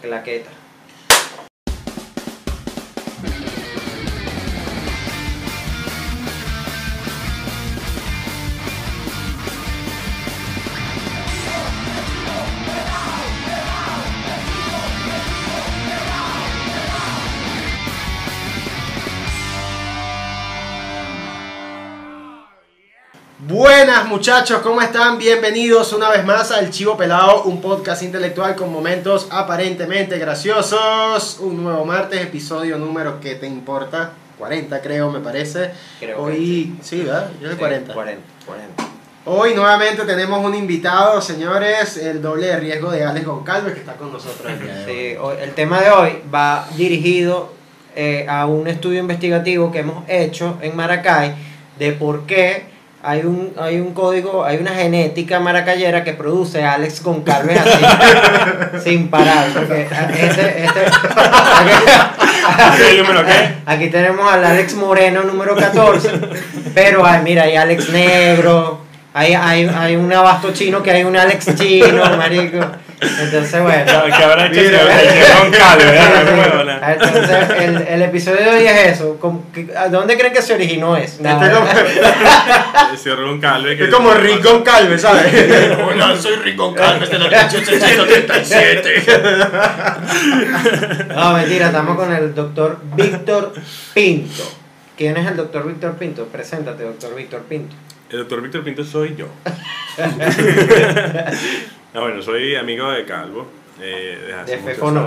Claqueta. Buenas muchachos, ¿cómo están? Bienvenidos una vez más al Chivo Pelado, un podcast intelectual con momentos aparentemente graciosos. Un nuevo martes, episodio número que te importa, 40 creo, me parece. Hoy, sí, ¿verdad? Yo de 40. 40. Hoy nuevamente tenemos un invitado, señores, el doble de riesgo de Alex Goncalves, que está con nosotros el día de hoy. Sí, el tema de hoy va dirigido a un estudio investigativo que hemos hecho en Maracay de por qué hay un código, hay una genética maracayera que produce a Alex Goncalves así, sin parar. Porque aquí tenemos al Alex Moreno número 14, pero hay Alex Negro, hay un abasto chino que hay un Alex chino, marico. Entonces, bueno. Que habrá hecho Goncalves, entonces, el episodio de hoy es eso. ¿A dónde creen que se originó eso? Goncalves. Es como Rick Goncalves, ¿sabes? Hola, soy Rick Goncalves de la noche 637. No, mentira, estamos con el doctor Víctor Pinto. ¿Quién es el doctor Víctor Pinto? Preséntate, doctor Víctor Pinto. El doctor Víctor Pinto soy yo. Bueno, soy amigo de Calvo. De Fefo no.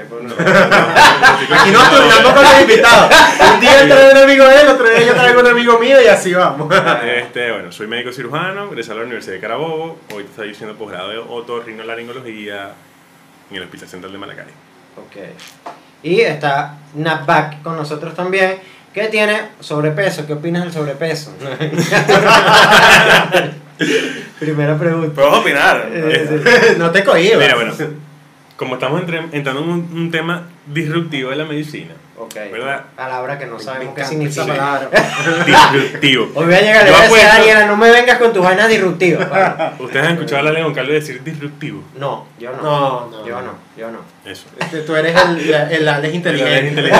Aquí nos turnamos con los invitados. Un día trae un amigo de él, otro día yo traigo un amigo mío y así vamos. Bueno, soy médico cirujano, egresado a la Universidad de Carabobo. Hoy estoy haciendo posgrado de otorrinolaringología en el Hospital Central de Maracay. Ok. Y está Napback con nosotros también, que tiene sobrepeso. ¿Qué opinas del sobrepeso? Primera pregunta. ¿Puedo opinar? No te cohibas. Mira, bueno, como estamos entrando en un tema disruptivo de la medicina, okay, ¿verdad? Palabra que no sabemos qué esa significa. palabra. Disruptivo. Hoy voy a llegar a decir a Daniela, no me vengas con tus vainas disruptivas. ¿Ustedes han escuchado a la León Calvo decir disruptivo? No, yo no. Yo no. Eso. Tú eres el Alex inteligente. Qué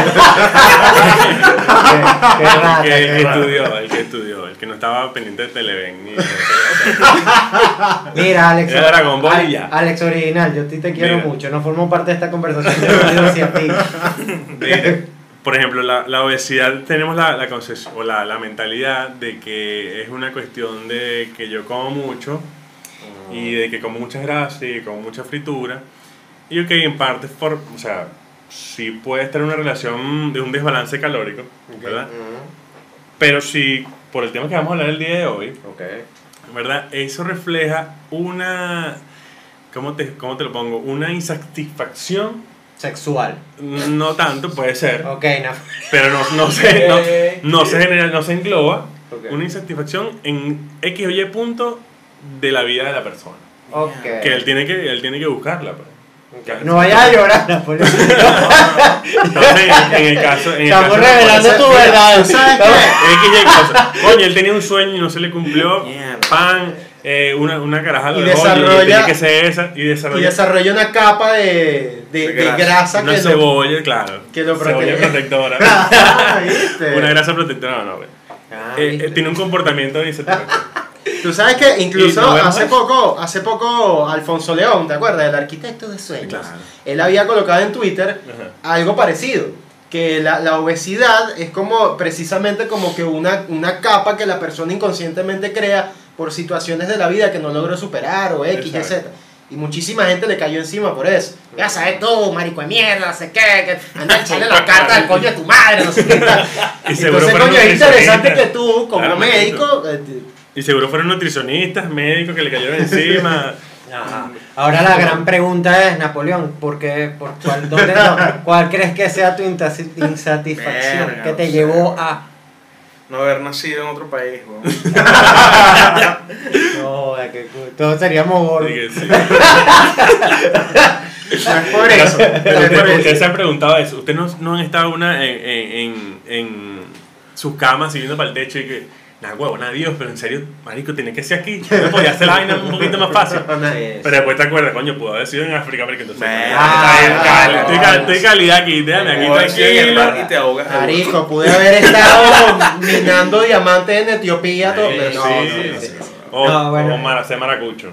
rata, El que estudió, el que no estaba pendiente de Televen. Mira, Alex. Era Dragon Ball y ya. Alex original, yo a ti te quiero Mira. mucho. No formo parte de esta conversación, yo lo digo hacia ti. Por ejemplo, la obesidad, tenemos la concepción o la mentalidad de que es una cuestión de que yo como mucho y de que como muchas grasas y como mucha fritura. Y ok, en parte, o sea, sí puede estar una relación de un desbalance calórico, ¿verdad? Pero sí, por el tema que vamos a hablar el día de hoy, ¿verdad? Eso refleja una, ¿cómo te lo pongo? Una insatisfacción Sexual. No tanto, puede ser. Ok, no. Pero no se genera, no se engloba una insatisfacción en X o Y punto de la vida de la persona. Okay. Que él tiene que buscarla. Pues. Okay. No vayas a llorar, Napoleón. Entonces, en el caso estamos revelando tu verdad. ¿Sabes qué? X y cosa. Coño, él tenía un sueño y no se le cumplió. Pan. Una caraja lo dejó y tiene que ser esa y desarrolla una capa de grasa una que cebolla, claro, que lo protege. cebolla protectora. ¿Viste? Una grasa protectora, no, tiene un comportamiento insatisfactorio. Tú sabes que incluso hace eso? poco Alfonso León, ¿te acuerdas? El arquitecto de sueños. Claro. Él había colocado en Twitter algo parecido, que la obesidad es como precisamente como que una capa que la persona inconscientemente crea por situaciones de la vida que no logró superar o X, y Z. Y muchísima gente le cayó encima por eso. Ya sabes tú, marico de mierda, no sé qué, que anda a echarle la carta al coño de tu madre, no sé qué tal. Entonces, coño, es interesante que tú, como médico... Y seguro fueron nutricionistas, médicos que le cayeron encima. Ajá. Ahora la gran pregunta es, Napoleón, ¿cuál crees que sea tu insatisfacción que te llevó a... No haber nacido en otro país, weón. No, que todos seríamos gordos. Sí. No es por eso. Ustedes se han preguntado eso. Ustedes no han estado en sus camas siguiendo para el techo y que Nada huevo, nada Dios, pero en serio, marico, tiene que ser aquí. No podía hacer la vaina un poquito más fácil. Pero después te acuerdas, coño, pudo haber sido en África, marico, entonces. Estoy calidad aquí, déjame aquí tranquilo. Y te ahogas. Marico, pude haber estado minando diamantes en Etiopía. Todo. Sí. O hacer maracucho.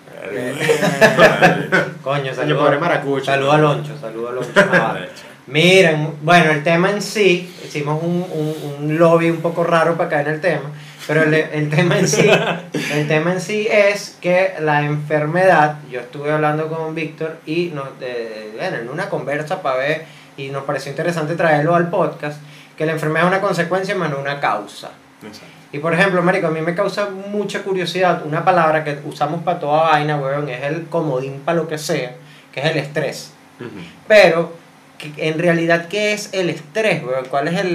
Coño, pobre maracucho. Saludo a Loncho. Miren, bueno, el tema en sí, hicimos un lobby un poco raro para caer en el tema, pero el tema en sí es que la enfermedad, yo estuve hablando con Víctor y en una conversa para ver, y nos pareció interesante traerlo al podcast, que la enfermedad es una consecuencia más no una causa. Exacto. Y por ejemplo, marico, a mí me causa mucha curiosidad una palabra que usamos para toda vaina, weón, es el comodín para lo que sea, que es el estrés. Pero en realidad, ¿qué es el estrés, weón? ¿Cuál es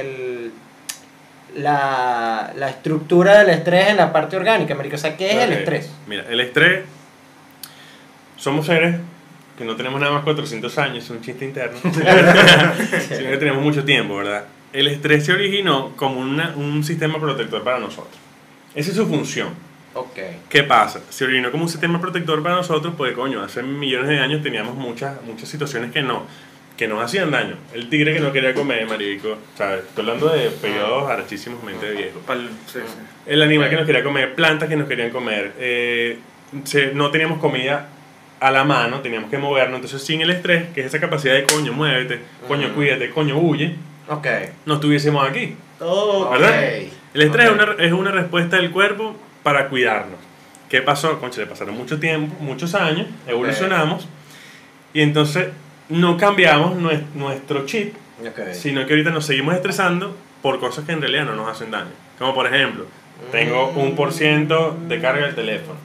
la estructura del estrés en la parte orgánica, marico? O sea, ¿qué es el estrés? Mira, el estrés, somos seres que no tenemos nada más 400 años, es un chiste interno, sino que tenemos mucho tiempo, ¿verdad? El estrés se originó como un sistema protector para nosotros. Esa es su función. Okay. ¿Qué pasa? Se originó como un sistema protector para nosotros porque, coño, hace millones de años teníamos muchas situaciones que nos hacían daño. El tigre que no quería comer, marico, ¿sabes? Estoy hablando de periodos arrechísimamente viejos. El animal que nos quería comer, plantas que nos querían comer. No teníamos comida a la mano, teníamos que movernos. Entonces, sin el estrés, que es esa capacidad de coño, muévete, coño, cuídate, coño, huye, no estuviésemos aquí. ¿Verdad? El estrés es una respuesta del cuerpo para cuidarnos. ¿Qué pasó? Concha, le pasaron mucho tiempo, muchos años, evolucionamos, y entonces no cambiamos nuestro chip, sino que ahorita nos seguimos estresando por cosas que en realidad no nos hacen daño. Como por ejemplo, tengo 1% de carga del teléfono.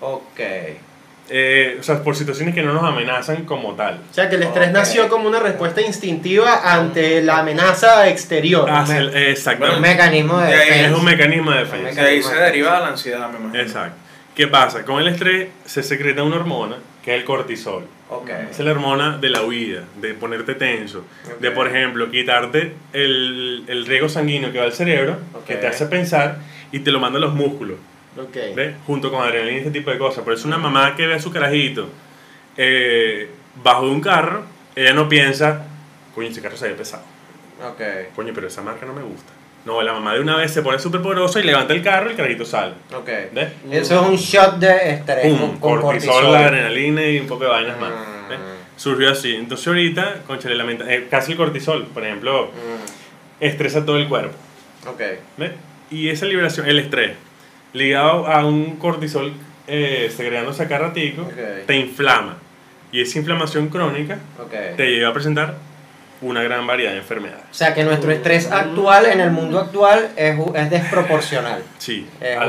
O sea, por situaciones que no nos amenazan como tal. O sea, que el estrés nació como una respuesta instintiva ante la amenaza exterior. Exactamente. Un mecanismo de defensa. Es un mecanismo de defensa. De ahí se deriva la ansiedad, me imagino. Exacto. ¿Qué pasa? Con el estrés se secreta una hormona que es el cortisol. Es la hormona de la huida, de ponerte tenso, de por ejemplo quitarte el riego sanguíneo que va al cerebro, que te hace pensar y te lo manda a los músculos. ¿Ves? Junto con adrenalina y este tipo de cosas. Por eso una mamá que ve a su carajito bajo de un carro, ella no piensa, coño, ese carro se ve pesado. Coño, pero esa marca no me gusta. No, la mamá de una vez se pone súper poderosa y levanta el carro y el carajito sale. ¿Ves? Eso es un shot de estrés. Con cortisol, la adrenalina y un poco de vainas más. ¿Ves? Surgió así. Entonces ahorita, conchale, casi el cortisol, por ejemplo, estresa todo el cuerpo. ¿Ves? Y esa liberación, el estrés, ligado a un cortisol segregándose a cada ratico, te inflama. Y esa inflamación crónica te lleva a presentar una gran variedad de enfermedades. O sea que nuestro estrés actual en el mundo actual es desproporcional. Sí,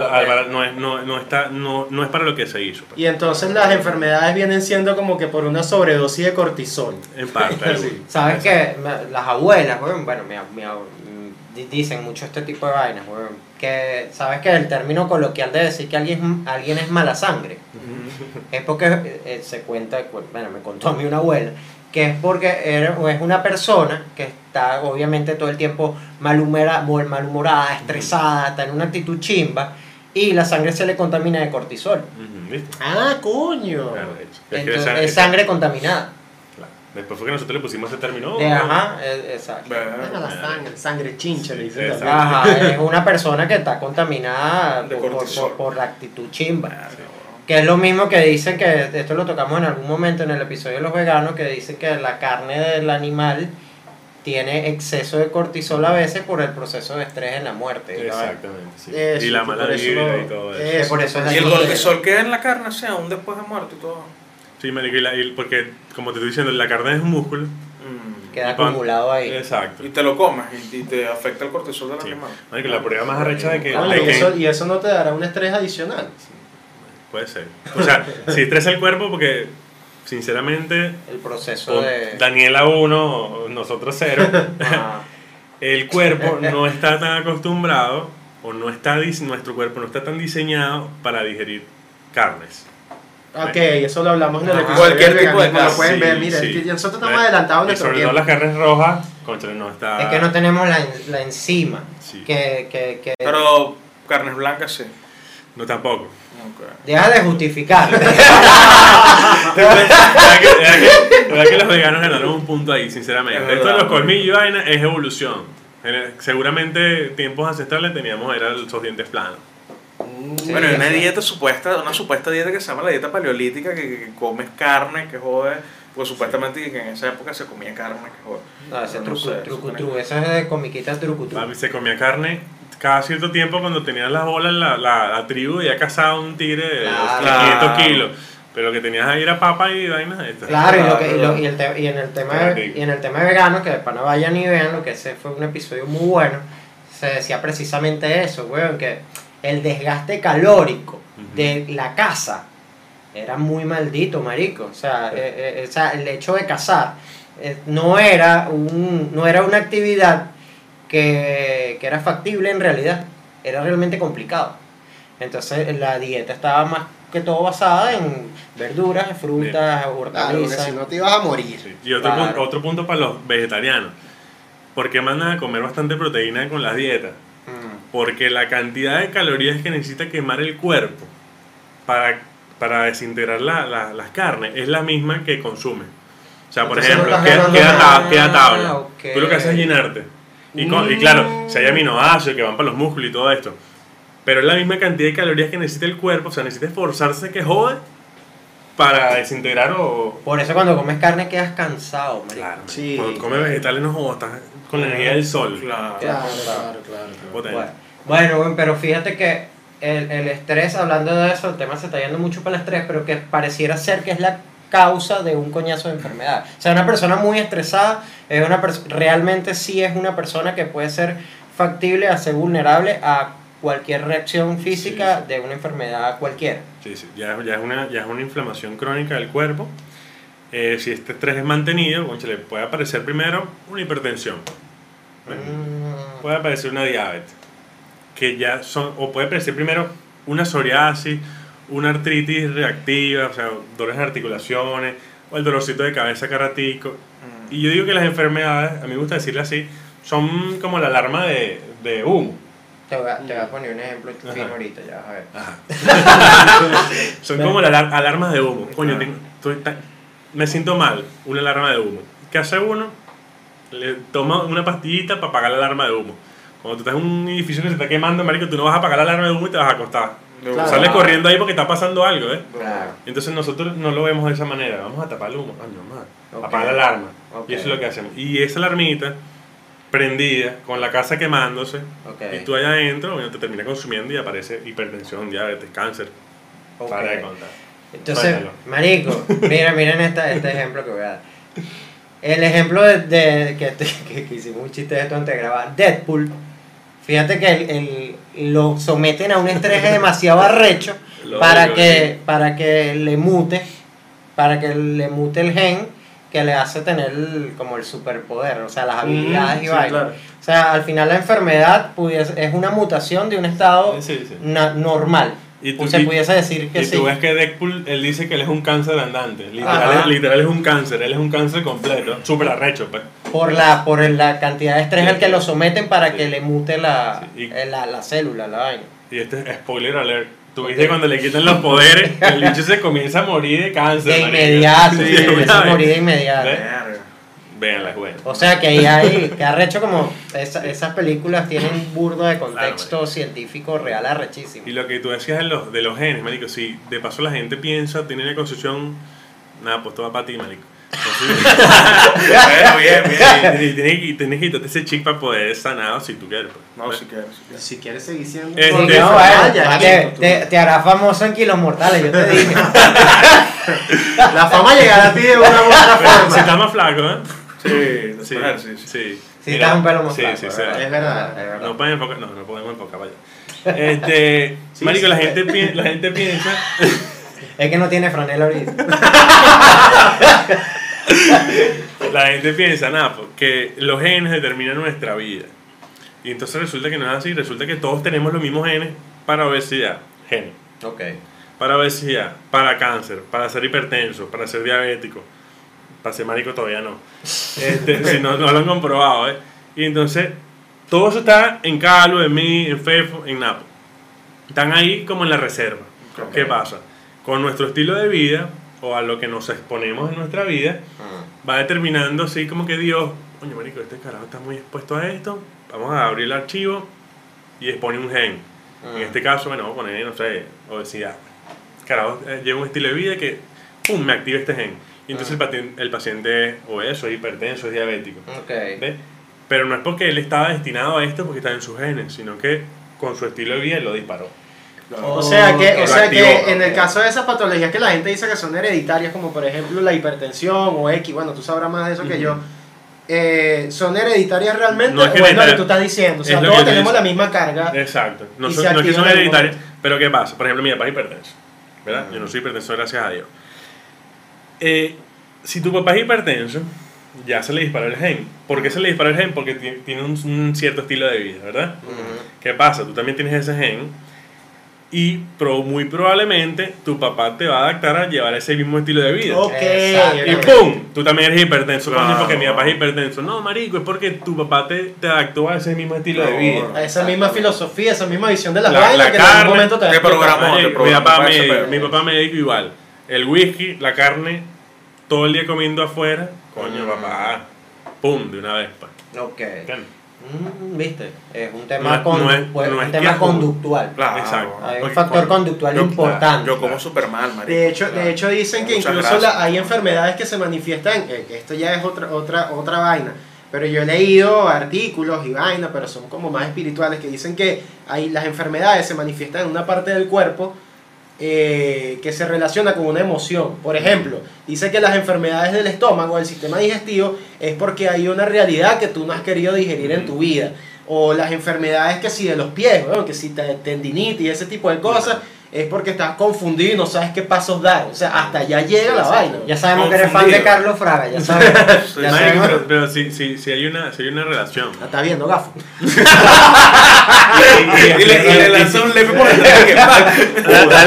no es para lo que se hizo. Y entonces las enfermedades vienen siendo como que por una sobredosis de cortisol. En parte. ¿Sabes qué? Las abuelas, bueno, dicen mucho este tipo de vainas, que sabes que el término coloquial de decir que alguien es mala sangre es porque se cuenta, bueno, me contó a mí una abuela, que es porque es una persona que está obviamente todo el tiempo malhumorada, estresada, está en una actitud chimba y la sangre se le contamina de cortisol. ¿Viste? ¡Ah, coño! Claro, entonces es sangre contaminada. Después fue que nosotros le pusimos ese término. Exacto. La sangre chincha, le dicen. Es una persona que está contaminada por la actitud chimba. Que es lo mismo que dicen que, esto lo tocamos en algún momento en el episodio de los veganos, que dicen que la carne del animal tiene exceso de cortisol a veces por el proceso de estrés en la muerte. Exactamente, sí. Eso, y la mala vida y todo eso. Por eso y el cortisol queda en la carne, o sea, aún después de muerto y todo. Sí, marico, porque como te estoy diciendo, la carne es un músculo. Queda acumulado ahí. Exacto. Y te lo comes y te afecta el cortisol del animal. Marico, la prueba más arrecha de que... y eso no te dará un estrés adicional. Puede ser. O sea, si estresa el cuerpo porque, sinceramente, el proceso de... Daniela 1, nosotros 0, el cuerpo no está tan acostumbrado, o nuestro cuerpo no está tan diseñado para digerir carnes. Ok, eso lo hablamos en el episodio. Cualquier tipo de carne. Lo pueden ver, mira, nosotros estamos adelantados en nuestro sobre tiempo. todo las carnes rojas, conchale, no está... Es que no tenemos la enzima. Sí. Que Pero Carnes blancas, sí. No, tampoco. Ok. Deja de justificar. ¿Verdad que los veganos ganaron un punto ahí, sinceramente? Es verdad. Esto de los colmillos y vaina es evolución. Seguramente tiempos ancestrales teníamos esos dientes planos. Sí, Bueno, hay una sí. dieta supuesta, una supuesta dieta que se llama la dieta paleolítica, que comes carne, que jode, pues supuestamente que en esa época se comía carne, que jode. No, ese No sé, trucutru, eso es de comiquita trucutru. Papi, se comía carne cada cierto tiempo cuando tenías las bolas, la tribu ya cazaba un tigre de Claro. 500 kilos. Pero lo que tenías ahí era papa y vainas de estas. Claro, Claro. y en el tema Claro. y en el tema vegano, que después no vayan y vean, lo que ese fue un episodio muy bueno, se decía precisamente eso, weón, que el desgaste calórico de la caza era muy maldito, marico. O sea, el hecho de cazar no era una actividad que era factible en realidad, era realmente complicado. Entonces la dieta estaba más que todo basada en verduras, frutas, Claro, porque hortalizas. si no te ibas a morir. Sí. Y otro, Claro. otro punto para los vegetarianos. ¿Por qué mandan a comer bastante proteína con las dietas? Mm. Porque la cantidad de calorías que necesita quemar el cuerpo para desintegrar las carnes es la misma que consume. O sea, por Entonces no ejemplo, estás ganando queda nada. tabla. Ok. Tú lo que haces es llenarte. Y claro, si hay aminoácidos que van para los músculos y todo esto. Pero es la misma cantidad de calorías que necesita el cuerpo. O sea, necesita esforzarse que jode para desintegrar o... Por eso cuando comes carne quedas cansado, marico. Claro, Sí. cuando comes vegetales no jodas, estás con la energía del sol. Claro. Claro. Potente. Bueno, pero fíjate que el estrés, hablando de eso, el tema se está yendo mucho para el estrés, pero que pareciera ser que es la causa de un coñazo de enfermedad. O sea, una persona muy estresada es realmente sí es una persona que puede ser factible a ser vulnerable a cualquier reacción física Sí. de una enfermedad cualquiera. Sí, sí, ya es una inflamación crónica del cuerpo. Si este estrés es mantenido, concha, le puede aparecer primero una hipertensión, puede aparecer una diabetes, que ya son, o puede aparecer primero una psoriasis, una artritis reactiva, o sea, dolores de articulaciones, o el dolorcito de cabeza cada ratico. Y yo digo que las enfermedades, a mí me gusta decirle así, son como la alarma de humo. Te voy a poner un ejemplo Ajá. fino ahorita, ya vas a ver. Son como alarmas de humo. Coño, me siento mal, una alarma de humo. ¿Qué hace uno? Le toma una pastillita para apagar la alarma de humo. Cuando tú estás en un edificio que se está quemando, marico, tú no vas a apagar la alarma de humo y te vas a acostar. Claro. Sales corriendo ahí porque está pasando algo, ¿eh? Claro. Entonces nosotros no lo vemos de esa manera. Vamos a tapar el humo. Coño, madre. Ok. Apagar la alarma. Ok. Y eso es lo que hacemos. Y esa alarmita prendida, con la casa quemándose, Ok. y tú allá adentro, bueno, te termina consumiendo y aparece hipertensión, diabetes, cáncer. Ok. Para de contar. Entonces, Suéltalo. marico, miren este ejemplo que voy a dar. El ejemplo que hicimos un chiste de esto antes de grabar, Deadpool. Fíjate que lo someten a un estrés demasiado arrecho para que le mute el gen que le hace tener como el superpoder, o sea, las habilidades y sí, vainas. claro. O sea, al final la enfermedad es una mutación de un estado Sí, sí. normal. Y tú- se y- pudiese decir que Y sí. tú ves que Deadpool, él dice que él es un cáncer andante. Ajá. Literal es un cáncer, él es un cáncer completo. Súper arrecho, pues. Por la cantidad de estrés Sí, al que sí. lo someten para Sí. que le mute la Sí, y- la célula, la vaina. Y este es spoiler alert. Tú viste cuando le quitan los poderes, el bicho se comienza a morir de cáncer. De marico. inmediato, Sí, sí, de empieza a una morir de vez. inmediato. ¿Ves? Verga. Véanla, es buena. O sea que ahí hay, que arrecho como esas películas tienen burdo de contexto Claro, científico real arrechísimo. Y lo que tú decías de los genes, marico, si de paso la gente piensa, tiene una concepción, nada, pues todo va para ti, marico. Bueno, bien. Y tienes que quitarte ese chip para poder sanar si tú quieres. Pues. No, si quieres, si quieres. Si quieres seguir siendo Sí, Sí, un de- no, enfermedad, bueno, ya, te hará famoso en Kilos Mortales, yo te dije. la fama llegará a ti de una u otra Pero si forma. estás más flaco, ¿eh? Sí, Sí, sí. sí. Sí, estás un pelo más Sí, flaco, sí, es sí. verdad. Es verdad. Es verdad. No podemos enfocar, no podemos enfocar, vaya. Sí, Marico, sí. la gente piensa, Es que no tiene franela ahorita. nada, pues, que los genes determinan nuestra vida. Y entonces resulta que no es así, resulta que todos tenemos los mismos genes para obesidad, genes. Ok. Para obesidad, para cáncer, para ser hipertenso, para ser diabético. Para ser marico todavía no. Si no lo han comprobado, ¿eh? Y entonces, todo eso está en Calo, en mí, en Fefo, en Napo. Están ahí como en la reserva. Ok. ¿Qué pasa? Con nuestro estilo de vida o a lo que nos exponemos en nuestra vida, va determinando así como que Dios, coño marico, este carajo está muy expuesto a esto, vamos a abrir el archivo y expone un gen. En este caso, bueno, vamos a poner, no sé, obesidad. Carajo, lleva un estilo de vida que, pum, me activa este gen. Y entonces el paciente es obeso, es hipertenso, es diabético. Okay. ¿Ves? Pero no es porque él estaba destinado a esto porque está en sus genes, sino que con su estilo de vida él lo disparó. O sea que activó. en el caso de esas patologías que la gente dice que son hereditarias, como por ejemplo la hipertensión o X, bueno, tú sabrás más de eso que yo, ¿son hereditarias realmente No es o es lo que hereditaria. tú estás diciendo? O sea, Es lo todos que yo tenemos digo. la misma carga. Exacto. No, Y son, se no es que son activa en algún hereditarias, momento. pero ¿qué pasa? Por ejemplo, mi papá es hipertenso, ¿verdad? Yo no soy hipertenso, gracias a Dios. Si tu papá es hipertenso, ya se le disparó el gen. ¿Por qué se le disparó el gen? Porque tiene un cierto estilo de vida, ¿verdad? ¿Qué pasa? Tú también tienes ese gen y muy probablemente tu papá te va a adaptar a llevar ese mismo estilo de vida. Ok. Exacto. Y ¡pum! Tú también eres hipertenso. ¿Cómo Claro. es porque mi papá es hipertenso? No, marico, es porque tu papá te adaptó a ese mismo estilo de vida. A esa misma filosofía, esa misma visión de las La vainas que en carne, algún momento te ¿qué programa? Marico, mi papá para ese médico, pedo. mi papá médico igual. El whisky, la carne, todo el día comiendo afuera. Coño, papá. ¡Pum! De una vez, pa. Ok. ¿Entiendes? ¿Viste? Es un No tema, es- no es- pues, no un es tema que- conductual. Claro. Exacto. Hay un Porque- factor conductual yo- importante. Yo como súper mal, marico. De hecho dicen que Muchas incluso gracias. hay enfermedades que se manifiestan, que esto ya es otra vaina, pero yo he leído artículos y vainas, pero son como más espirituales, que dicen que las enfermedades se manifiestan en una parte del cuerpo que se relaciona con una emoción. Por ejemplo, dice que las enfermedades del estómago, del sistema digestivo, es porque hay una realidad que tú no has querido digerir en tu vida. O las enfermedades que si de los pies, ¿no? Que si tendinitis y ese tipo de cosas, es porque estás confundido y no sabes qué pasos dar. O sea, hasta allá llega la vaina. Ya sabemos que eres fan de Confundido. Carlos Fraga, ya sabemos. Sí, Ya Marico, sabemos. pero sí hay una relación. La está viendo, gafo. Y le lanzó un lepe por detrás que Dale.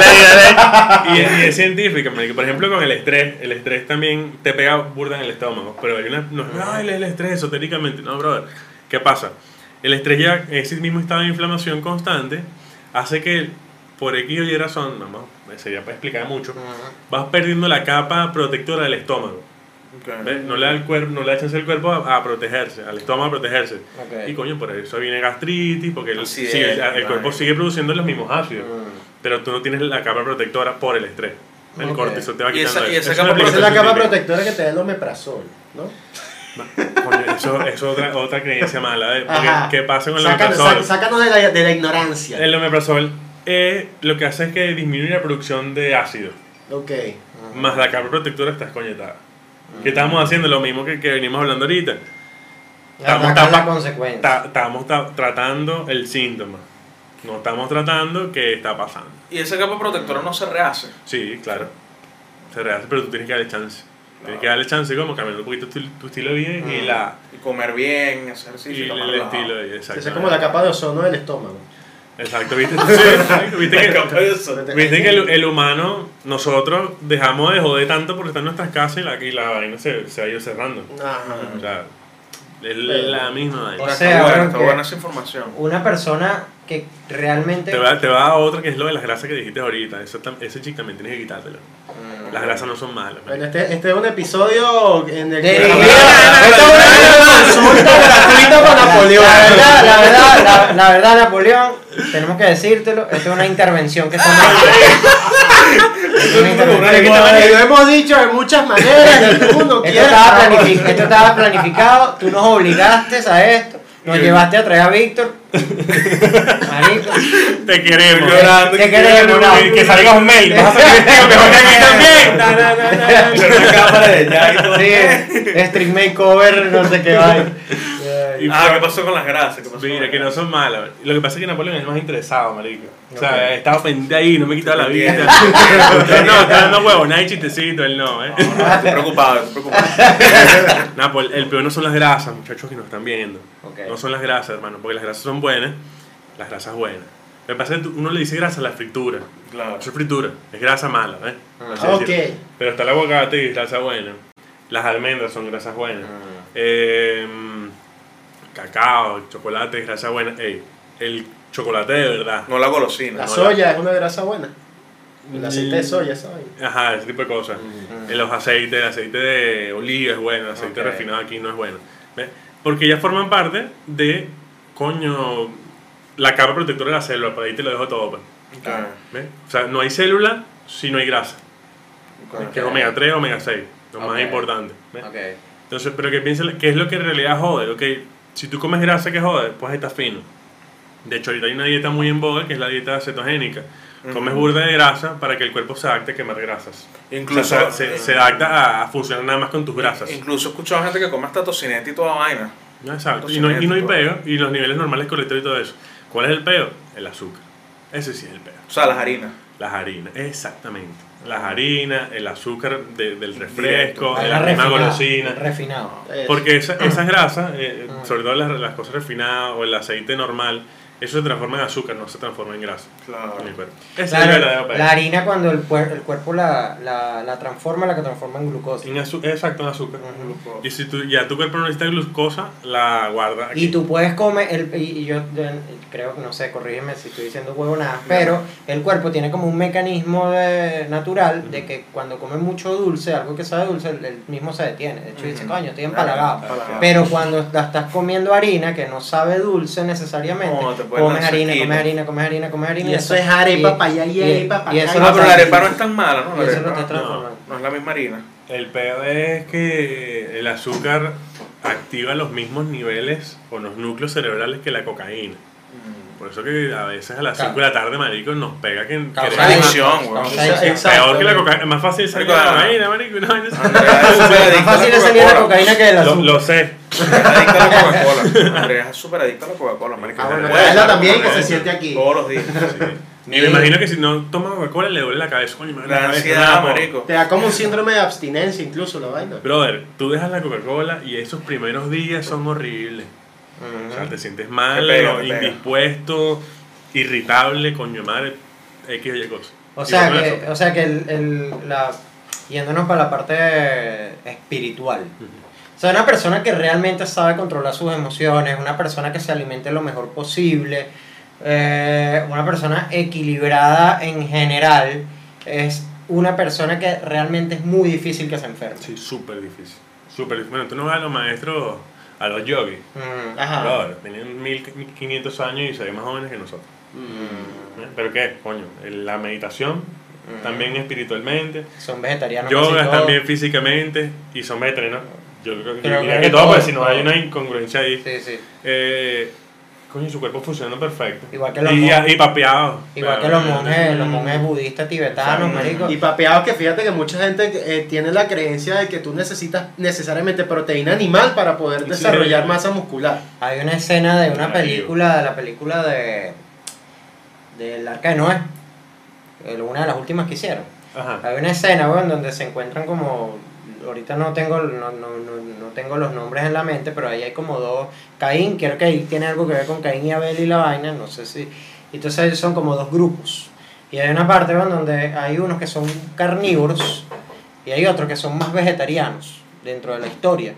Y es científica, marico. Por ejemplo, con el estrés también te pega burda en el estómago. Pero hay el estrés esotéricamente. No, brother. ¿Qué pasa? El estrés ya, ese mismo estado de inflamación constante, hace que por X o Y razón, sería para explicar mucho, vas perdiendo la capa protectora del estómago. ¿Ves? No le da chance al cuerpo a protegerse, al estómago a protegerse. Ok. Y coño, por eso viene gastritis, porque el Acidez, cuerpo vale. sigue produciendo los mismos ácidos, pero tú no tienes la capa protectora por el estrés. El Ok. cortisol te va Y quitando esa- y eso. esa Es capa una Esa es la capa aplicación protectora que te da el omeprazol, ¿no? científica. Coño, eso es otra creencia mala. Porque, Ajá. ¿qué pasa con el Sácanos, omeprazol? sácanos de la ignorancia. El omeprazol lo que hace es que disminuye la producción de ácido, Ok. más la capa protectora está escoñetada. ¿Qué estamos haciendo? Lo mismo que venimos hablando ahorita. Atacar la consecuencia. Estamos tratando el síntoma. No estamos tratando qué está pasando. Y esa capa protectora no se rehace. Sí, claro. Se rehace, pero tú tienes que darle chance. Tienes que darle chance como cambiar un poquito tu estilo de vida Y comer bien, hacer ejercicio. y tomar el relajado. estilo de vida. Esa es Exacto. como la capa de ozono del estómago. Exacto, ¿viste? Sí, ¿viste La que, capa de ozono. viste que el humano, nosotros dejamos de joder tanto por estar en nuestras casas y la vaina se ha ido cerrando. Ajá. O sea, es la misma vaina. O sea, Está buena, bueno, está que- buena esa información. Una persona que realmente... Te va a dar otra que es lo de las grasas que dijiste ahorita. Ese chico también tienes que quitártelo. Las grasas no son malas. Bueno, este es un episodio en el que... De- Esto es una consulta gratuita con Napoleón. La verdad, Napoleón, tenemos que decírtelo, esto es una intervención que estamos haciendo. Es una intervención que Lo hemos dicho de muchas maneras, que tú no quieres. esto estaba planificado, tú nos obligaste a esto, nos llevaste a traer a Víctor. Marico. Te queremos. Te queremos, no. Que salga un mail. Vas a salir mejor que aquí también. Na, na, na, na. Pero una cámara de ya y todo. Sí, stream makeover, no sé qué va. ¿Qué pasó con las grasas? ¿Qué pasó Mira, con que las no son malas. Lo que pasa es que Napoleón es el más interesado, marico. O sea, Ok. estaba pendiente ahí, no me quitaba la vida. Entiendo. No, está dando huevo, nada de chistecito, él no, grasas? Estoy preocupado, estoy preocupado. Napol, el peor no son las grasas, muchachos que nos están viendo. Ok. No son las grasas, hermano, porque las grasas son buenas, las grasas buenas. Lo que pasa es que uno le dice grasa a la fritura. Claro. Eso es fritura, es grasa mala, ¿eh? Así Ok. decirlo. Pero está el aguacate y es grasa buena. Las almendras son grasas buenas. Cacao, chocolate es grasa buena. Ey, chocolate de verdad. No la golosina. La No, soya es una grasa buena. El aceite de soya, ¿sabes? Ajá, ese tipo de cosas. En los aceites, el aceite de oliva es bueno, el aceite Ok. refinado aquí no es bueno. ¿Ves? Porque ellas forman parte de, coño, la capa protectora de la célula, por ahí te lo dejo todo. Pues. Ah, ¿Ves? O sea, no hay célula si no hay grasa, ok. que es omega 3, omega 6, lo más Ok. importante. ¿Ves? Ok. Entonces, pero que piensa, ¿qué es lo que en realidad jode? Ok, si tú comes grasa, ¿qué jode? Pues estás fino. De hecho, ahorita hay una dieta muy en boga que es la dieta cetogénica. Comes burda de grasa para que el cuerpo se adapte a quemar grasas. Incluso, O sea, se adapta a funcionar nada más con tus grasas. Incluso he escuchado gente que come hasta tocineta y toda vaina. Exacto. Y no hay peo, y los niveles normales de colesterol y todo eso. ¿Cuál es el peo? El azúcar. Ese sí es el peo. O sea, las harinas. Las harinas, exactamente. Las harinas, el azúcar del Directo. refresco, Ahí de la la misma refinada, golosina. refinado. Porque esas grasas, sobre todo las cosas refinadas o el aceite normal, eso se transforma en azúcar, no se transforma en grasa Claro. en el cuerpo. Ese es Claro, el verdadero peo. la harina cuando el cuerpo la transforma, la que transforma en glucosa. Exacto, en azúcar. Ujú. Y si ya tu cuerpo no necesita glucosa, la guarda aquí. Y tú puedes comer, y yo creo que, no sé, corrígeme si estoy diciendo huevonadas, pero el cuerpo tiene como un mecanismo natural de que cuando come mucho dulce, algo que sabe dulce, el mismo se detiene. De hecho dice, coño, estoy empalagado. Empalagado. Pero cuando la estás comiendo harina, que no sabe dulce necesariamente, No, te pueden comes lanzar harina, kilos. comes harina, comes harina, comes harina. Y eso es arepa para allá y arepa para y acá. eso No, lo pero la está- arepa no es tan mala, ¿no? y La eso lo arepa está transformando. no es la misma harina. El peor es que el azúcar activa los mismos niveles o los núcleos cerebrales que la cocaína. Por eso que a veces a las 5 de la tarde, marico, nos pega que Causa queremos- adicción, weón. causa Exacto. adicción. Peor que la cocaína, es más fácil salir de la Marico, cocaína, marico. No, Andrea es súper Es adicta más fácil a de salir de la Coca-Cola. cocaína que de la azúcar. lo sé. Andrea es adicta a la Coca-Cola. Andrea es súper adicta a la Coca-Cola, marico. Ah, bueno, No puede tráela dejar de también que comer se eso. siente aquí. Todos los días. Y me imagino que si no toma Coca-Cola le duele la cabeza. Coño, me duele La cabeza, ansiedad, vamos. marico. Te da como un síndrome de abstinencia incluso la vaina. Brother, tú dejas la Coca-Cola y esos primeros días son horribles. O sea, te sientes mal, Te pega, te pega. indispuesto, irritable, coño madre, X o Y cosas. O sea que yéndonos para la parte espiritual. O sea, una persona que realmente sabe controlar sus emociones, una persona que se alimente lo mejor posible, una persona equilibrada en general, es una persona que realmente es muy difícil que se enferme. Sí, súper difícil. Súper difícil. Bueno, tú no vas a los maestros, a los yogis. Mm. Ajá. Brother, tienen 1500 años y se ven más jóvenes que nosotros. ¿Pero qué? Coño, la meditación, también espiritualmente, Son vegetarianos. casi yoga todos. también físicamente y son vegetarianos. Yo creo Creo que, que todo, todos, porque si no todos. hay una incongruencia ahí. Sí, sí. Coño, su cuerpo funcionando perfecto. Igual que los y, monjes. y papeado. Igual que los monjes budistas tibetanos, marico. Y papeados que fíjate que mucha gente tiene la creencia de que tú necesitas necesariamente proteína animal para poder Sí. desarrollar masa muscular. Hay una escena de una Ay, película, de la película del Arca de Noé, una de las últimas que hicieron. Ajá. Hay una escena, weón, donde se encuentran como, ahorita no tengo los nombres en la mente, pero ahí hay como dos, Caín, creo que ahí tiene algo que ver con Caín y Abel y la vaina, no sé si, entonces son como dos grupos, y hay una parte, weón, donde hay unos que son carnívoros, y hay otros que son más vegetarianos, dentro de la historia,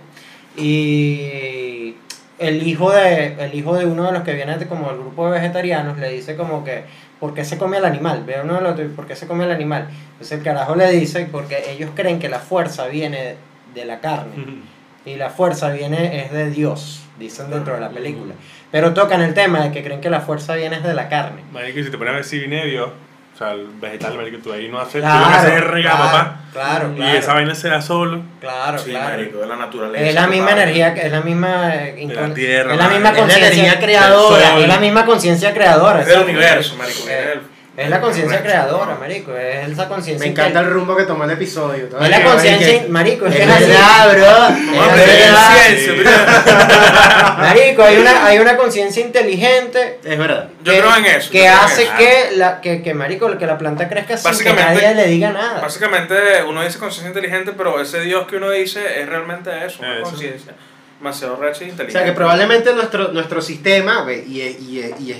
y el hijo de uno de los que viene como del grupo de vegetarianos le dice como que ¿por qué se come al animal? Ve uno del otro, ¿por qué se come al animal? Entonces el carajo le dice porque ellos creen que la fuerza viene de la carne y la fuerza es de Dios, dicen dentro de la película. Pero tocan el tema de que creen que la fuerza viene de la carne. Marico, y si te pones a ver si viene de Dios, o sea, el vegetal, marico, tú ahí no haces, Claro, tú lo que haces es regar, claro, papá. claro, Y claro. esa vaina se da solo. Claro, Sí, claro. marico, de la naturaleza. Es la misma compadre. energía, es la misma la tierra, es la misma es la conciencia energía creadora, es la misma conciencia creadora. Es del exacto. universo, marico. Es la conciencia creadora, marico, es esa conciencia. Me encanta el rumbo que tomó el episodio. Es la conciencia, marico, es que es así. verdad, bro. No, Es pero es verdad. ciencia, bro. Marico, hay una conciencia inteligente Es verdad. Yo creo en eso. que yo creo en hace eso. que marico, que la planta crezca sin que Básicamente- nadie le diga nada. Básicamente uno dice conciencia inteligente, pero ese Dios que uno dice es realmente eso, una Eso. conciencia demasiado recha e O inteligente. sea que probablemente nuestro sistema,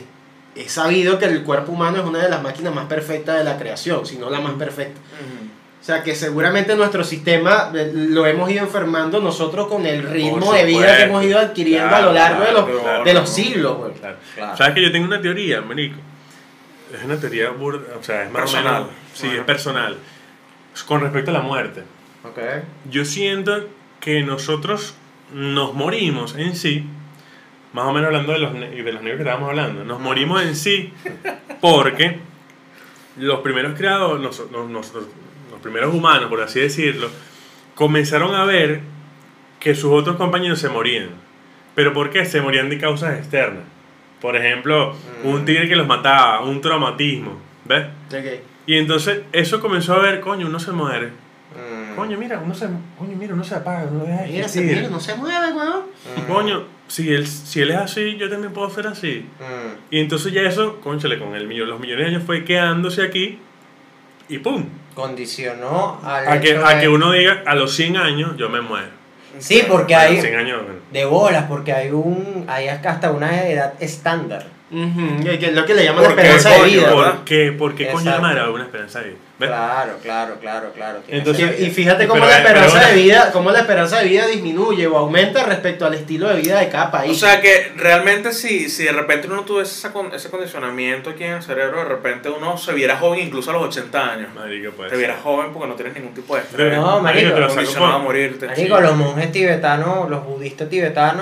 es sabido que el cuerpo humano es una de las máquinas más perfectas de la creación, si no la más perfecta. Ujú. O sea, que seguramente nuestro sistema lo hemos ido enfermando nosotros con el ritmo Por de vida supuesto. que hemos ido adquiriendo a lo largo de los siglos, güey. Claro. Claro. ¿Sabes que yo tengo una teoría, marico? Es una teoría burda, o sea, es más Personal. o menos... Sí, es personal. Con respecto a la muerte. Ok. Yo siento que nosotros nos morimos en sí, más o menos hablando de los negros que estábamos hablando, nos morimos en sí porque los primeros creadores, los primeros humanos, por así decirlo, comenzaron a ver que sus otros compañeros se morían. ¿Pero por qué? Se morían de causas externas. Por ejemplo, un tigre que los mataba, un traumatismo, ¿ves? Ok. Y entonces eso comenzó a ver, coño, uno se muere. Mm. Coño, mira, uno se apaga, uno deja de Mira, existir. no se mueve, weón. Coño, si él es así, yo también puedo ser así. Mm. Y entonces ya eso, cónchale, con los millones de años fue quedándose aquí y ¡pum! Condicionó al A que, hecho a de- que uno diga, a los 100 años yo me muero. Sí, porque A hay los 100 años, bueno. de bolas, porque hay hasta una edad estándar. Que es lo que le llaman la ¿Por qué, esperanza de coño? vida. ¿Verdad? ¿Por qué coño de Exacto. madre alguna esperanza ahí? ¿Ves? Claro. Tiene Entonces, sentido. Y fíjate cómo Pero, la esperanza pero- de vida, cómo la esperanza de vida disminuye o aumenta respecto al estilo de vida de cada país. O sea que realmente si de repente uno no tuviese ese condicionamiento aquí en el cerebro, de repente uno se viera joven incluso a los 80 años. Marico, pues. Te vieras joven porque no tienes ningún tipo de Pero, estrés. No, marico, te lo saco Condicionado a por- morirte. Marico, Sí. los monjes tibetanos, los budistas tibetanos,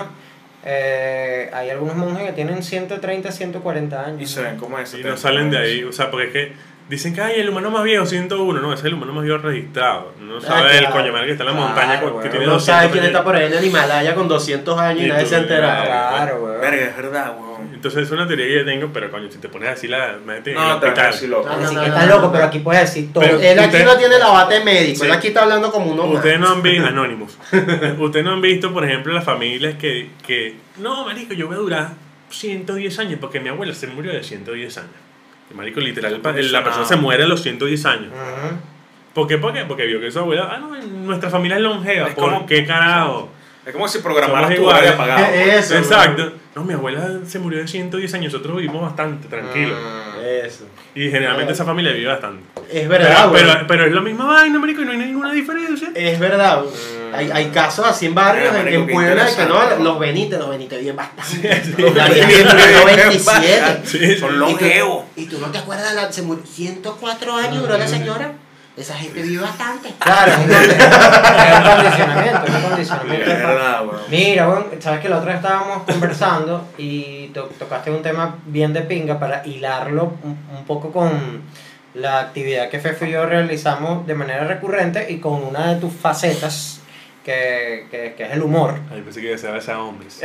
hay algunos monjes que tienen 130, 140 años. Y se ven como ese. Y no salen de ahí, o sea, porque es que dicen que ay, el humano más viejo 101, no, ese es el humano más viejo registrado. No sabe el claro. coño madre que está en la Claro, montaña que weón. tiene no 200 sabe quién años. está por ahí en el Himalaya con 200 años y Y nadie tú, se ha enterado. Claro, weón. Verga, es verdad, weón. Entonces es una teoría que yo tengo, pero coño, si te pones así la mete en el No, te vas hospital. así loco. No, Así no, que no, están no, locos, no. pero aquí puedes decir todo. Pero- Él aquí Usted- no tiene el abate médico, Sí. él aquí está hablando como uno más. Ustedes no han visto, Anonymous, ustedes no han visto, por ejemplo, las familias que no, marico, yo voy a durar 110 años porque mi abuela se murió de 110 años. Y, marico, literal, la persona se muere a los 110 años. Ujú. ¿Por qué? ¿Por qué? Porque vio que su abuela, no, nuestra familia es longeva. Es ¿Por como- qué carajo? Es como si programaras Somos tu hora iguales. apagado. Eso, Exacto. No, mi abuela se murió de 110 años, nosotros vivimos bastante tranquilos. Eso. Y generalmente esa familia vive bastante. Es verdad, pero, güey. pero es la misma vaina, marico, y no hay ninguna diferencia. Es verdad, güey. Hay casos así en barrios, Mira, en marico, qué Puebla, que interesante, no, ¿no? los Benítez viven bastante. Sí, Los Benítez viven 97. Sí, Son longevos. ¿Y tú no te acuerdas? Se murió 104 años, duró la señora. Esa gente vive bastante. Claro, es un condicionamiento, es un condicionamiento. Es verdad, weón. Mira, bueno, sabes que la otra vez estábamos conversando y tocaste un tema bien de pinga para hilarlo un poco con la actividad que Fefo y yo realizamos de manera recurrente y con una de tus facetas que es el humor. Ay, pensé que se a hombres.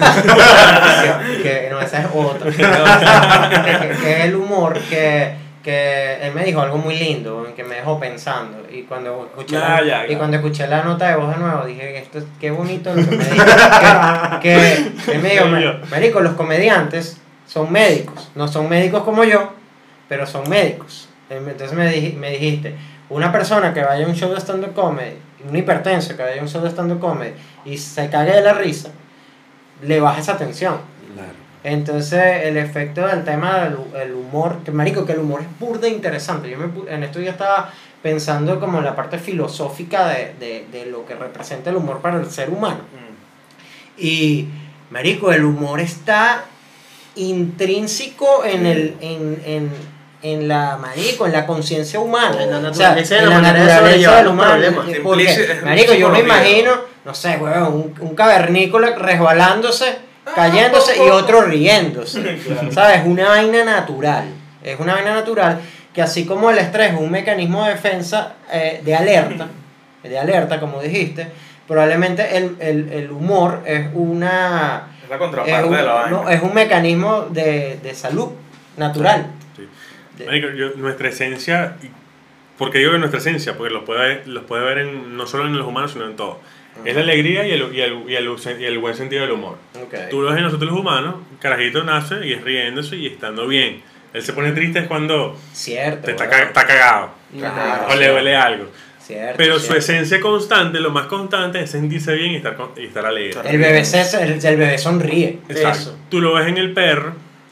Que no, esa es otra. Que es el humor que él me dijo algo muy lindo, que me dejó pensando. Y cuando escuché, y cuando escuché la nota de voz de nuevo, dije, qué bonito lo que me dijo. Que él me dijo, marico, los comediantes son médicos. No son médicos como yo, pero son médicos. Entonces me dijiste, una persona que vaya a un show de stand-up comedy, un hipertenso que vaya a un show de stand-up comedy y se cague de la risa, le baja esa tensión. Claro. Entonces el efecto del tema del humor, que marico, que el humor es burda e interesante. Yo en esto ya estaba pensando como en la parte filosófica de lo que representa el humor para el ser humano. Y marico, el humor está intrínseco en la marico, en la conciencia humana. En la O sea, naturaleza de en la la manera de naturaleza sobrellevar del los humano. problemas. Porque, Es marico, yo me psicología. imagino, no sé, weón, un cavernícola resbalándose, cayéndose y otro riéndose. ¿Sabes? Una vaina natural. Es una vaina natural que así como el estrés es un mecanismo de defensa de alerta, como dijiste, probablemente el humor es una... Es la contraparte de la vaina. no, es un mecanismo de salud natural. Sí. De- Marico, nuestra esencia, ¿por qué digo que nuestra esencia? Porque los puede ver no solo en los humanos, sino en todo. Es la alegría y el buen sentido del humor. Okay. Tú lo ves en nosotros los humanos, carajito nace y es riéndose y estando bien. Él se pone triste es cuando Cierto. está weón. cagado Claro, o le duele algo. Cierto, Pero su cierto. esencia constante, lo más constante es sentirse bien y estar alegre. El bebé sonríe. Exacto. Eso. Tú lo ves en el perro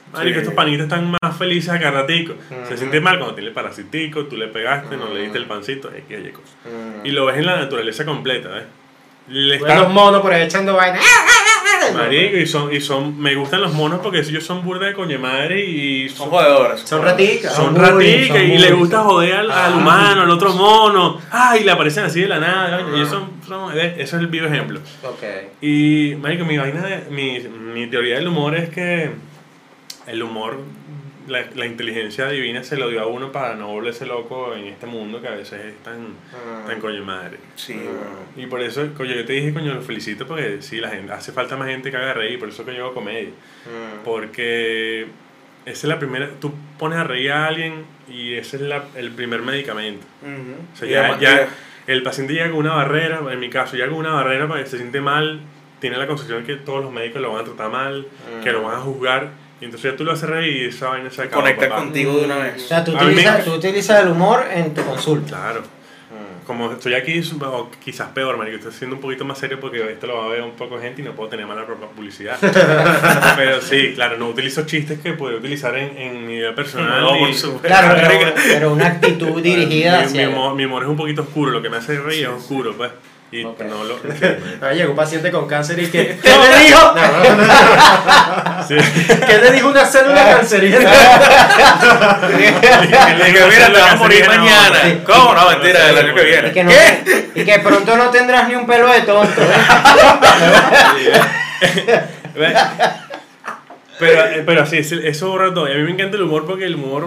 Marico, Sí. estos panitos están más felices a cada ratico. Se Ujú. siente mal cuando tiene parasitico, tú le pegaste, no le diste el pancito, X, Y cosas. Mm. Y lo ves en la naturaleza completa, ¿ves? Le Ves los monos por ahí echando vaina. Marico, y son, me gustan los monos porque ellos son burda de coño madre y Son jodedores. Son raticas. son bullying, raticas son y bullying, le gusta sí. joder al humano, al otro mono. Ay, le aparecen así de la nada. Y ellos eso es el vivo ejemplo. Ok. Y, marico, mi teoría del humor es que el humor, la inteligencia divina se lo dio a uno para no volverse loco en este mundo que a veces es tan coño madre. Sí, bueno. Y por eso, coño, yo te dije, coño, lo felicito porque sí, la gente, hace falta más gente que haga reír, por eso que yo hago comedia. Mm. Porque esa es la primera, tú pones a reír a alguien y ese es el primer medicamento. O sea, Y además el paciente llega con una barrera, en mi caso, llega con una barrera para que se siente mal, tiene la concepción que todos los médicos lo van a tratar mal, que lo van a juzgar, y entonces ya tú lo haces reír y esa vaina se acaba. conectas papá. contigo de una O vez. sea, tú A mí tú utilizas el humor en tu consulta. Claro. Mm. Como estoy aquí, o quizás peor, marico, estoy siendo un poquito más serio porque esto lo va a ver un poco de gente y no puedo tener mala publicidad. Pero sí, claro, no utilizo chistes que podría utilizar en mi vida personal. No, y- por supuesto. Claro, pero una actitud dirigida mi hacia... mi humor es un poquito oscuro, lo que me hace reír es oscuro, pues. Y Ok. no lo. Ah, llegó un paciente con cáncer y que. ¿Qué le dijo? Sí. ¿Qué le dijo una célula cancerígena? Le dije, mira, te vas a morir mañana. Sí. ¿Cómo? No, mentira, el año que viene. Y que, no, y que pronto no tendrás ni un pelo de tonto. Pero sí, eso borra todo. Y a mí me encanta el humor porque el humor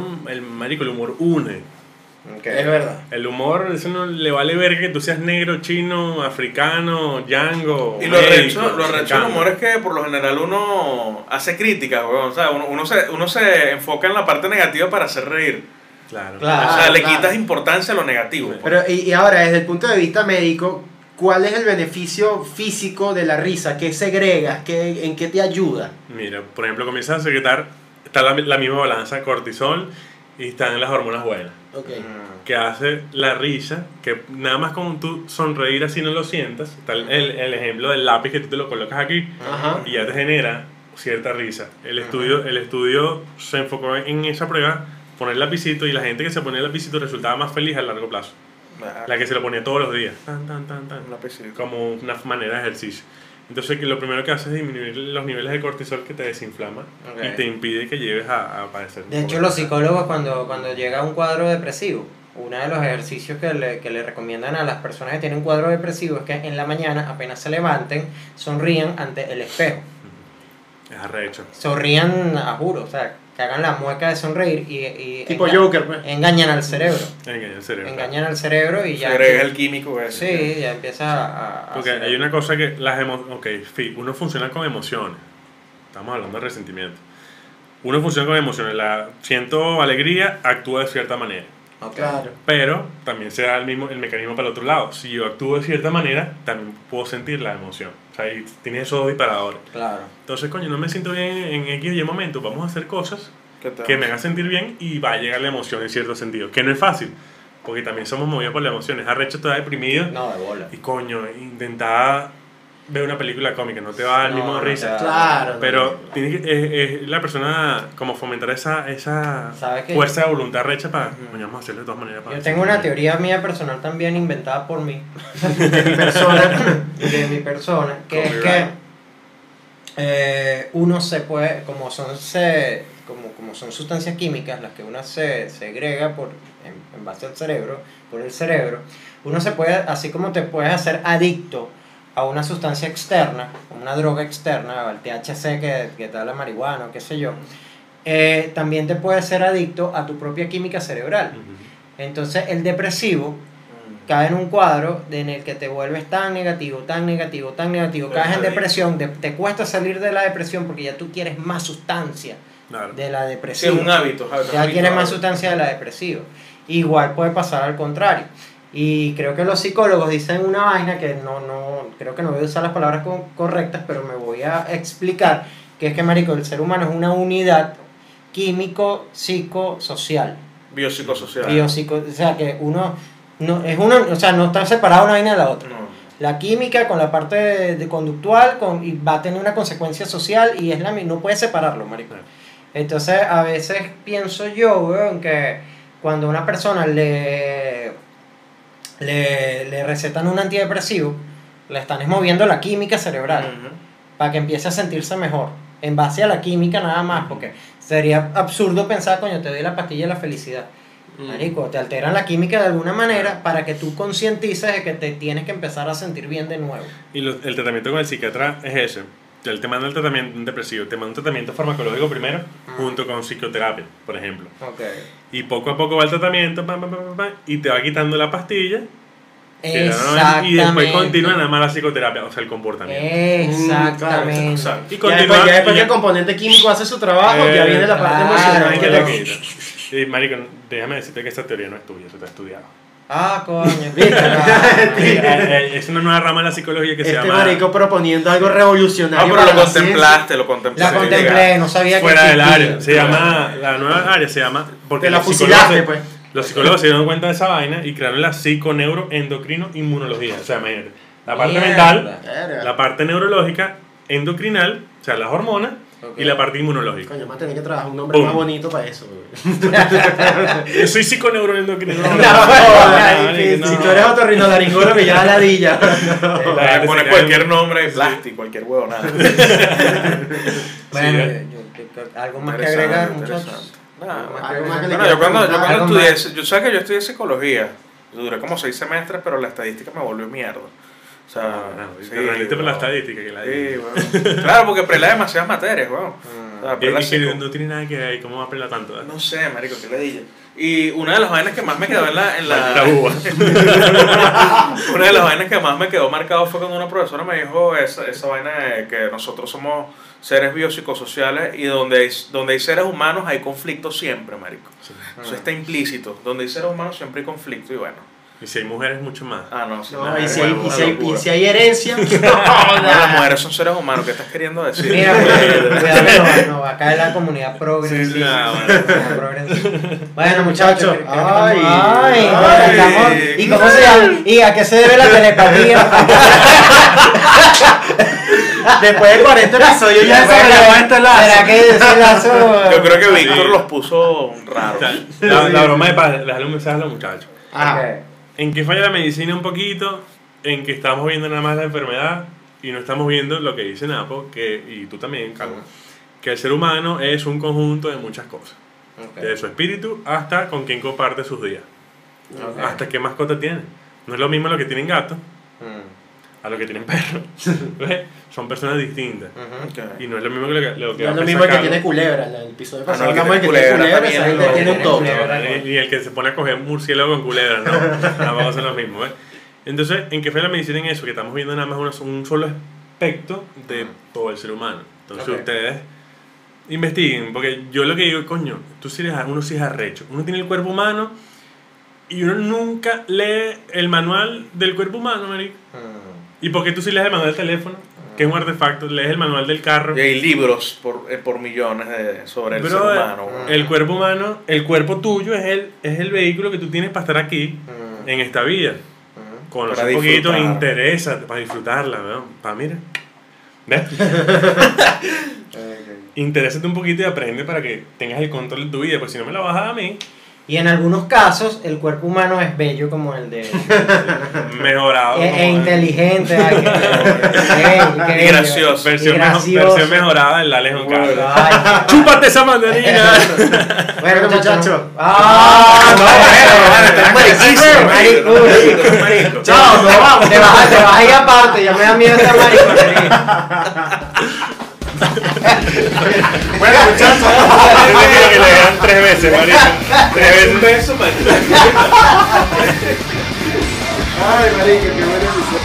une. Es verdad. El humor, eso no le vale ver que tú seas negro, chino, africano, yango. Y lo médico, arrecho del mexicano. humor es que por lo general uno hace críticas, weón. O sea, uno se enfoca en la parte negativa para hacer reír. Claro. Claro. O sea, le claro. quitas importancia a lo negativo. pues. Pero, y ahora, desde el punto de vista médico, ¿cuál es el beneficio físico de la risa? ¿Qué segregas? ¿En qué te ayuda? Mira, por ejemplo, comienzas a secretar, está la misma balanza, cortisol, y están las hormonas buenas. Ok. Que hace la risa, que nada más con tú sonreír así no lo sientas. Está el ejemplo del lápiz que tú te lo colocas aquí Ajá. y ya te genera cierta risa. El estudio se enfocó en esa prueba, poner el lapicito, y la gente que se ponía el lapicito resultaba más feliz a largo plazo. La que se lo ponía todos los días, tan, Un lapicito. como una manera de ejercicio. Entonces que lo primero que hace es disminuir los niveles de cortisol que te desinflama Ok. y te impide que llegues a padecer. De hecho, los psicólogos cuando llega un cuadro depresivo, uno de los ejercicios que le recomiendan a las personas que tienen un cuadro depresivo es que en la mañana, apenas se levanten, sonrían ante el espejo. Es arrecho. Sonrían, a juro, o sea, que hagan la mueca de sonreír y Tipo Joker, pues. engañan al cerebro. Engaña el cerebro. Engañan al cerebro y ya... Agrega el químico ese. Sí, ya empieza a Porque hacer- hay una cosa que uno funciona con emociones. Estamos hablando de resentimiento. Uno funciona con emociones. Siento alegría, actúa de cierta manera. Ok. Claro. Pero también se da el mecanismo para el otro lado. Si yo actúo de cierta manera, también puedo sentir la emoción. O sea, y tienes esos dos disparadores. Claro. Entonces, coño, no me siento bien en X o Y momento. Vamos a hacer cosas ¿Qué tal? que me hagan sentir bien y va a llegar la emoción en cierto sentido. Que no es fácil, porque también somos movidos por las emociones. Arrecho, estás deprimido No, de bola. y coño, intentaba ver una película cómica, no te va a dar el mismo No, no risa. te da. Claro. Pero tiene que, es la persona como fomentar esa ¿Sabes qué? fuerza de voluntad recha para, coño, vamos a hacerlo de todas maneras. para Yo tengo una teoría mía personal también inventada por mí, De mi persona. de mi persona, que es que uno se puede, como son sustancias químicas las que uno se segrega en base al cerebro, por el cerebro, uno se puede, así como te puedes hacer adicto a una sustancia externa, como una droga externa, al THC que te da la marihuana o qué sé yo, también te puedes ser adicto a tu propia química cerebral. Entonces el depresivo cae en un cuadro en el que te vuelves tan negativo, tan negativo, tan negativo, caes en depresión, te cuesta salir de la depresión porque ya tú quieres más sustancia Claro. de la Sí, depresión. es un hábito. Ya quieres más sustancia de la depresiva. Igual puede pasar al contrario. Y creo que los psicólogos dicen una vaina que creo que no voy a usar las palabras correctas, pero me voy a explicar, que es que, marico, el ser humano es una unidad químico-psicosocial. Biopsicosocial. O sea, que uno no está separado una vaina de la otra. No. La química con la parte de conductual y va a tener una consecuencia social y no puedes separarlo, marico. Entonces, a veces pienso yo, weón, que cuando a una persona le recetan un antidepresivo, le están moviendo la química cerebral para que empiece a sentirse mejor, en base a la química nada más, porque sería absurdo pensar, coño, te doy la pastilla de la felicidad. Marico, te alteran la química de alguna manera para que tú concientices de que te tienes que empezar a sentir bien de nuevo. Y el tratamiento con el psiquiatra es ese. Él te manda el tratamiento depresivo, te manda un tratamiento farmacológico primero, junto con psicoterapia, por ejemplo. Y poco a poco va el tratamiento, y te va quitando la pastilla. Exactamente. Y después continúa nada más la psicoterapia, o sea, el comportamiento. Exactamente. Y Ya después que el componente químico hace su trabajo, ya viene la parte emocional que le quita. Y marico, déjame decirte que esta teoría no es tuya, eso está estudiado. Ah, coño. Es una nueva rama de la psicología que se llama... marico proponiendo algo revolucionario. pero para lo la ciencia. contemplaste, lo contemplaste. La contemplé, no sabía que fuera del existía. área. Se llama... La nueva área se llama... Porque Te la los fusilaste, psicólogos- pues. Los psicólogos se dieron cuenta de esa vaina y crearon la psiconeuroendocrino-inmunología. O sea, imagínate. La parte Mierda. mental, Verga. la parte neurológica, endocrinal, o sea, las hormonas, y la parte inmunológica. Coño, más tenés que trabajar un nombre Pum. más bonito para eso, güey. Yo soy psiconeuroendocrino. Si tú eres otorrinolaringólogo que ya ladilla. La- Pones cualquier nombre, plástico, cualquier huevo, nada. Bueno, Sí, algo más que agregar, muchachos. Interesante. Nada, Algo más que le bueno, yo cuando algo estudié, más. yo sabes que yo estudié psicología, duré como 6 semestres, pero la estadística me volvió mierda. O sea, Te rendiste por la weón. estadística que la Sí, di. weón. Claro, porque prela demasiadas materias, weón. O sea, Y prela que psico- no tiene nada que ver, ¿cómo va a pelar tanto? No sé, marico, qué ledilla. Y una de las vainas que más me quedó en la... La uva. Una de las vainas que más me quedó marcado fue cuando una profesora me dijo esa vaina de que nosotros somos seres biopsicosociales y donde hay seres humanos hay conflicto siempre, marico. Eso está implícito. Donde hay seres humanos siempre hay conflicto y bueno. Y si hay mujeres, mucho más. Ah, no, sí, No, nada, y si bueno, una hay locura. herencia. Bueno, las mujeres son seres humanos, ¿qué estás queriendo decir? Mira, cuidado que no va a caer la comunidad progresiva. Sí, claro. Bueno, muchachos. Ay, estamos. ¿Y cómo se llama? ¿Y a qué se debe la telepatía? Después de 40 episodios ya desarrollamos este lazo. ¿Será que ese lazo? Yo creo que Víctor los puso raros. La broma de para dejarle un mensaje a los muchachos. Ajá. ¿En qué falla la medicina un poquito? En que estamos viendo nada más la enfermedad y no estamos viendo lo que dice Napo, y tú también, Carlos, que el ser humano es un conjunto de muchas cosas. Desde su espíritu hasta con quien comparte sus días. Hasta qué mascota tiene. No es lo mismo lo que tienen gatos a lo que tienen perros. ¿Ves? Son personas distintas. Y no es lo mismo que lo que No va es lo a mismo pensar que tiene Carlos. culebra. El episodio Ah, pasado no, el que hablamos de que tiene tiene culebra culebra, esa también, gente no, tiene un top. Y el que se pone a coger murciélago con culebras, no. Tampoco son los mismos, ¿eh? Entonces, ¿en qué fue la medicina en eso? Que estamos viendo nada más un solo aspecto de todo el ser humano. Entonces, ustedes investiguen, porque yo lo que digo, coño, uno sí es arrecho. Uno tiene el cuerpo humano y uno nunca lee el manual del cuerpo humano, marico. ¿Y por qué tú sí lees el manual del teléfono? Que es un artefacto, lees el manual del carro. Y hay libros por millones sobre el ser Brother, humano. el cuerpo humano, el cuerpo tuyo es el vehículo que tú tienes para estar aquí en esta vida. Conoce Para un poquito, disfrutar. interesa, para disfrutarla, ¿no? Para mira. ¿Ves? Interésate un poquito y aprende para que tengas el control de tu vida, porque si no me la vas a dar a mí, Y en algunos casos, el cuerpo humano es bello como el de. mejorado. e inteligente. Ay, qué Y bello. gracioso. Versión, Y gracioso. versión mejorada del Alejo Carlos. Ay, ¡Chúpate esa mandarina! bueno, muchachos. ¡Ah! Estás mariquísimo, marico. Chao, nos vamos. Te vas a ir aparte, ya me da miedo esta mariconería. Bueno, muchachos. Que le dan 3 veces, marico. 3 veces. Un beso, marico. Ay, marico, qué buena episodio.